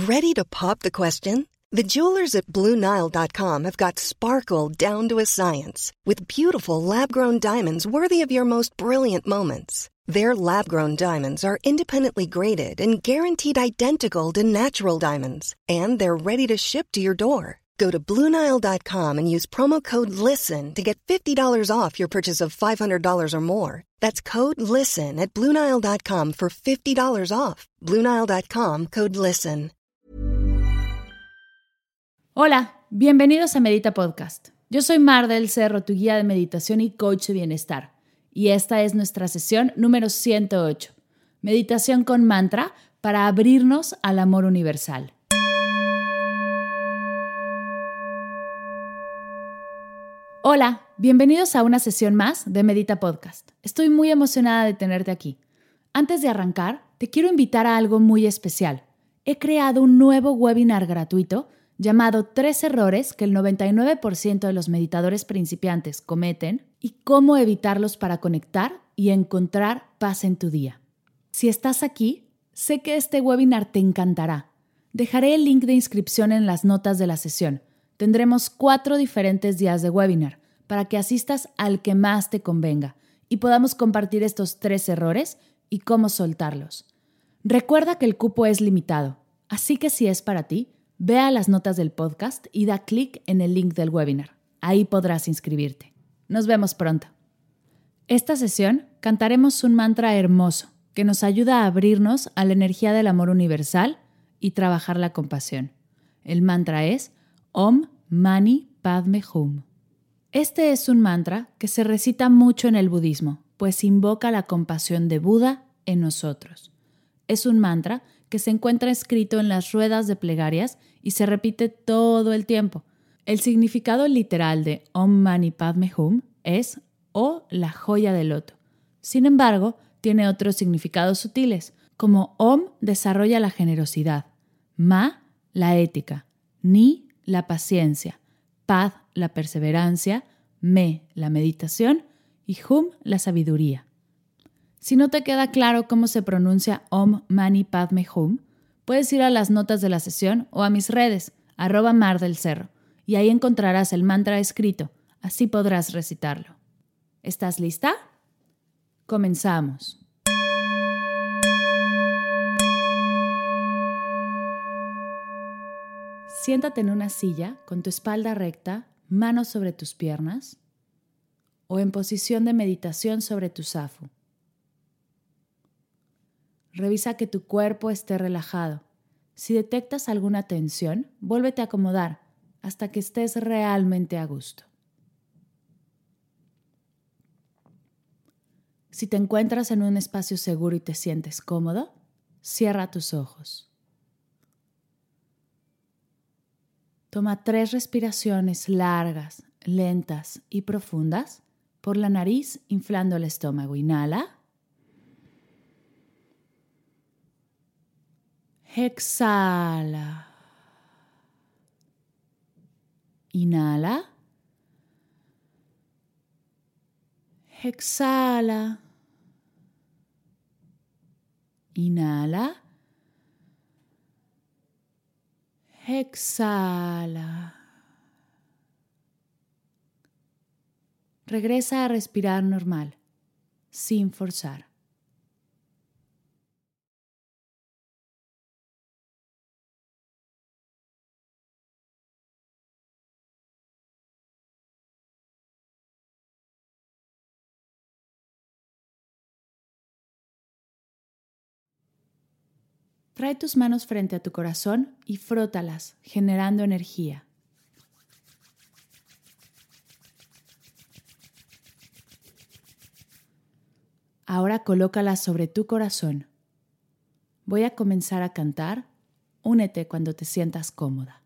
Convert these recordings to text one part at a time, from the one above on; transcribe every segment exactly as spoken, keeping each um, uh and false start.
Ready to pop the question? The jewelers at Blue Nile dot com have got sparkle down to a science with beautiful lab-grown diamonds worthy of your most brilliant moments. Their lab-grown diamonds are independently graded and guaranteed identical to natural diamonds, and they're ready to ship to your door. Go to Blue Nile dot com and use promo code LISTEN to get fifty dollars off your purchase of five hundred dollars or more. That's code LISTEN at Blue Nile dot com for fifty dollars off. Blue Nile dot com, code LISTEN. Hola, bienvenidos a Medita Podcast. Yo soy Mar del Cerro, tu guía de meditación y coach de bienestar. Y esta es nuestra sesión número ciento ocho. Meditación con mantra para abrirnos al amor universal. Hola, bienvenidos a una sesión más de Medita Podcast. Estoy muy emocionada de tenerte aquí. Antes de arrancar, te quiero invitar a algo muy especial. He creado un nuevo webinar gratuito llamado Tres errores que el noventa y nueve por ciento de los meditadores principiantes cometen y cómo evitarlos para conectar y encontrar paz en tu día. Si estás aquí, sé que este webinar te encantará. Dejaré el link de inscripción en las notas de la sesión. Tendremos cuatro diferentes días de webinar para que asistas al que más te convenga y podamos compartir estos tres errores y cómo soltarlos. Recuerda que el cupo es limitado, así que si es para ti, ve a las notas del podcast y da clic en el link del webinar. Ahí podrás inscribirte. Nos vemos pronto. Esta sesión cantaremos un mantra hermoso que nos ayuda a abrirnos a la energía del amor universal y trabajar la compasión. El mantra es Om Mani Padme Hum. Este es un mantra que se recita mucho en el budismo, pues invoca la compasión de Buda en nosotros. Es un mantra que se encuentra escrito en las ruedas de plegarias y se repite todo el tiempo. El significado literal de Om Mani Padme Hum es o la joya del loto. Sin embargo, tiene otros significados sutiles, como Om desarrolla la generosidad, Ma la ética, Ni la paciencia, Pad la perseverancia, Me la meditación y Hum la sabiduría. Si no te queda claro cómo se pronuncia Om Mani Padme Hum, puedes ir a las notas de la sesión o a mis redes, arroba Mar del Cerro, y ahí encontrarás el mantra escrito, así podrás recitarlo. ¿Estás lista? Comenzamos. Siéntate en una silla con tu espalda recta, manos sobre tus piernas, o en posición de meditación sobre tu zafu. Revisa que tu cuerpo esté relajado. Si detectas alguna tensión, vuélvete a acomodar hasta que estés realmente a gusto. Si te encuentras en un espacio seguro y te sientes cómodo, cierra tus ojos. Toma tres respiraciones largas, lentas y profundas por la nariz, inflando el estómago. Inhala. Exhala. Inhala. Exhala. Inhala. Exhala. Regresa a respirar normal, sin forzar. Trae tus manos frente a tu corazón y frótalas, generando energía. Ahora colócalas sobre tu corazón. Voy a comenzar a cantar. Únete cuando te sientas cómoda.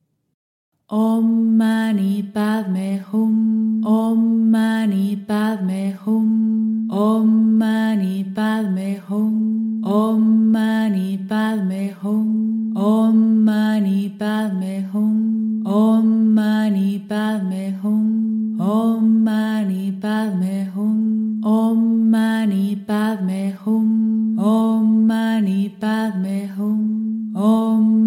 Om Mani Padme Hum. Om Mani Padme Hum. Om Mani Padme Hum. Om Mani Padme Hum. Om Mani Padme Hum. Om Mani Padme Hum. Om Mani Padme Hum. Om Mani Padme Hum. Om Mani Padme Hum. Om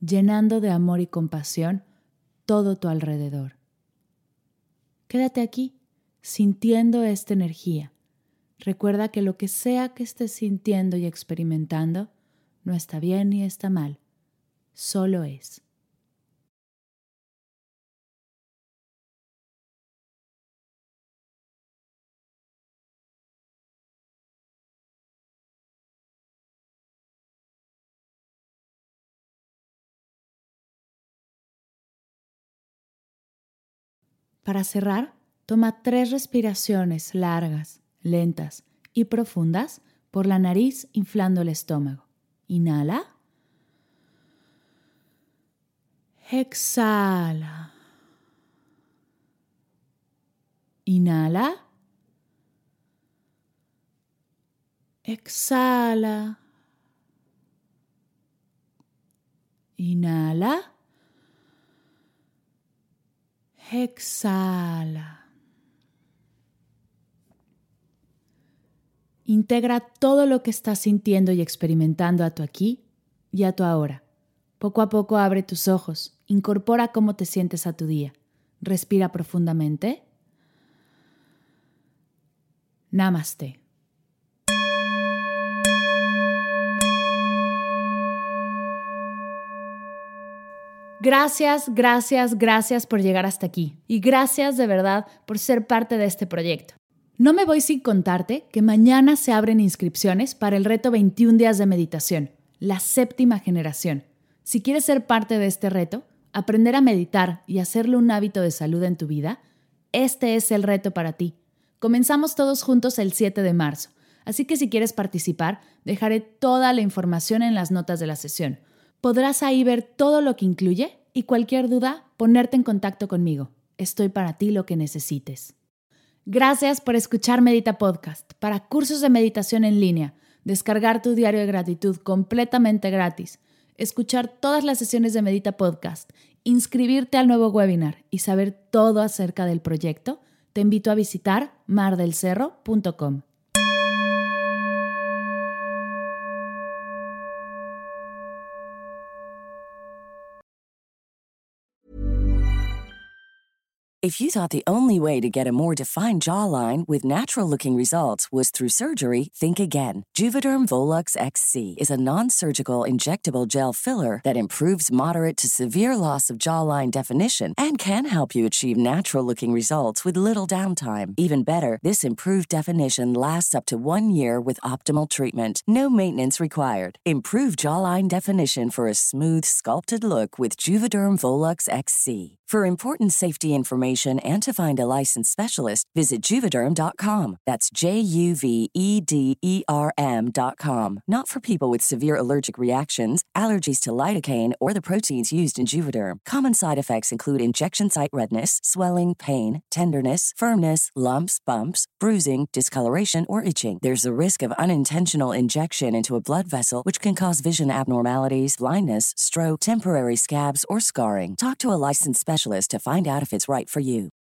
llenando de amor y compasión todo tu alrededor. Quédate aquí, sintiendo esta energía. Recuerda que lo que sea que estés sintiendo y experimentando no está bien ni está mal, solo es. Para cerrar, toma tres respiraciones largas, lentas y profundas por la nariz, inflando el estómago. Inhala. Exhala. Inhala. Exhala. Inhala. Exhala. Integra todo lo que estás sintiendo y experimentando a tu aquí y a tu ahora. Poco a poco abre tus ojos, incorpora cómo te sientes a tu día. Respira profundamente. Namaste. Gracias, gracias, gracias por llegar hasta aquí. Y gracias de verdad por ser parte de este proyecto. No me voy sin contarte que mañana se abren inscripciones para el reto veintiún días de meditación, la séptima generación. Si quieres ser parte de este reto, aprender a meditar y hacerlo un hábito de salud en tu vida, este es el reto para ti. Comenzamos todos juntos el siete de marzo, así que si quieres participar, dejaré toda la información en las notas de la sesión. Podrás ahí ver todo lo que incluye y cualquier duda, ponerte en contacto conmigo. Estoy para ti lo que necesites. Gracias por escuchar Medita Podcast. Para cursos de meditación en línea, descargar tu diario de gratitud completamente gratis, escuchar todas las sesiones de Medita Podcast, inscribirte al nuevo webinar y saber todo acerca del proyecto, te invito a visitar mar del cerro punto com. If you thought the only way to get a more defined jawline with natural-looking results was through surgery, think again. Juvederm Volux X C is a non-surgical injectable gel filler that improves moderate to severe loss of jawline definition and can help you achieve natural-looking results with little downtime. Even better, this improved definition lasts up to one year with optimal treatment. No maintenance required. Improve jawline definition for a smooth, sculpted look with Juvederm Volux X C. For important safety information and to find a licensed specialist, visit Juvederm dot com. That's J U V E D E R M dot com. Not for people with severe allergic reactions, allergies to lidocaine, or the proteins used in Juvederm. Common side effects include injection site redness, swelling, pain, tenderness, firmness, lumps, bumps, bruising, discoloration, or itching. There's a risk of unintentional injection into a blood vessel, which can cause vision abnormalities, blindness, stroke, temporary scabs, or scarring. Talk to a licensed specialist to find out if it's right for you.